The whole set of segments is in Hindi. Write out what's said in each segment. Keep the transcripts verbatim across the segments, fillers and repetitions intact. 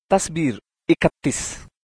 तस्वीर इकतीस।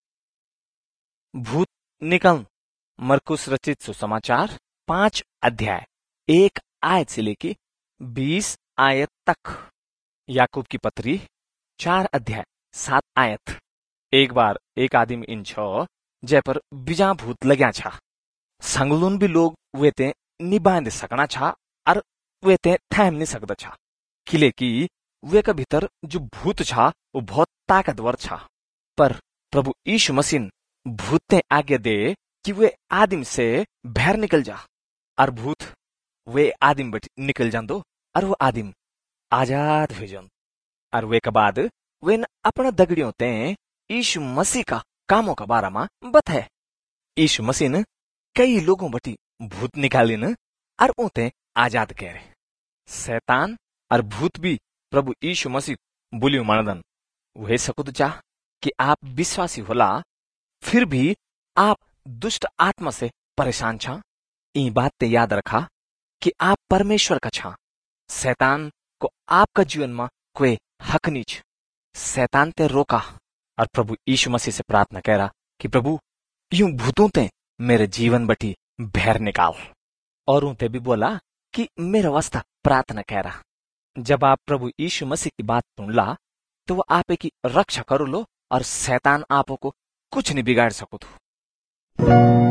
भूत निकल। मरकुस रचित सुसमाचार पांच अध्याय एक आयत से लेके बीस आयत तक। याकूब की पत्री चार अध्याय सात आयत। एक बार एक आदमी इन छो जय पर बिजा भूत लग्या छा। संगलून भी लोग वे ते नि बांध सकना छा और वे ते थाम नहीं सकदा छा, किले की वे का भीतर जो भूत छा वो बहुत ताकतवर छा। पर प्रभु यीशु मसीह भूत ने आज्ञा दे कि वे आदमी से बाहर निकल जा, और भूत वे आदमी बट निकल जांदो और वो आदमी आजाद हो जान। और वे के बाद वे न अपना दगड़ियों ते यीशु मसीह का कामों का बारे में बताए। यीशु मसीह ने कई लोगों बटी भूत निकाली न और उते आजाद करे। शैतान और भूत भी प्रभु यीशु मसीह बुलियो मनदन। वह सकुद चाह कि आप विश्वासी होला, फिर भी आप दुष्ट आत्मा से परेशान छा। इन बात ते याद रखा कि आप परमेश्वर का छा। शैतान को आपका जीवन में कोई हक नहीं छ। शैतान ते रोका और प्रभु यीशु मसीह से प्रार्थना करा कि प्रभु यूं भूतों ते मेरे जीवन बटी बाहर निकाल। और उनते भी बोला कि मेरा वास्ता प्रार्थना करा। जब आप प्रभु यीशु मसीह की बात सुनला तो वो आप की रक्षा करो लो और शैतान आपको कुछ नहीं बिगाड़ सको।